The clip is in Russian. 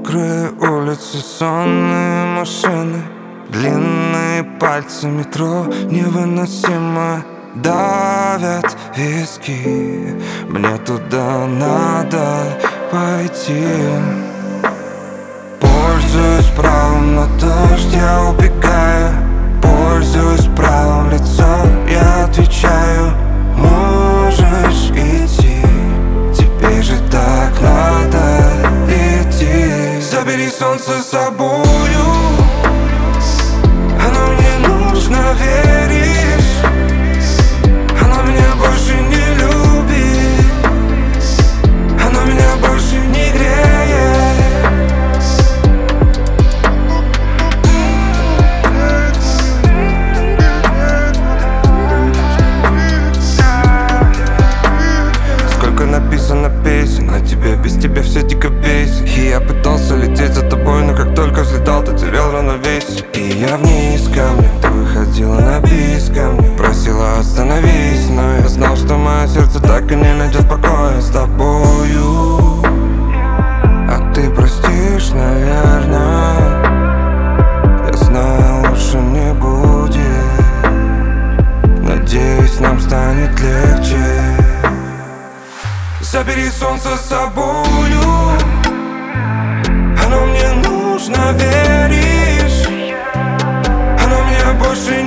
Мокрые улицы, сонные машины, длинные пальцы метро невыносимо давят виски. Мне туда надо пойти. Пользуюсь правом на дождь, я убегаю. Пользуюсь правом лицо, я отвечаю: можешь идти, тебе же так надо идти. Забери солнце с собою, оно мне нужно, веришь? Оно меня больше не любит, оно меня больше не греет. Сколько написано песен на тебе, без тебя все дико бесит. И я пытался лететь за тобой, но как только взлетал, ты терял равновесие. И я вниз камнем, ты выходила на бис ко мне, просила остановись, но я знал, что мое сердце так и не найдет покоя с тобою. А ты простишь, наверное, я знаю, лучше не будет. Надеюсь, нам станет легче. Забери солнце с собою, оно мне нужно, веришь? Оно меня больше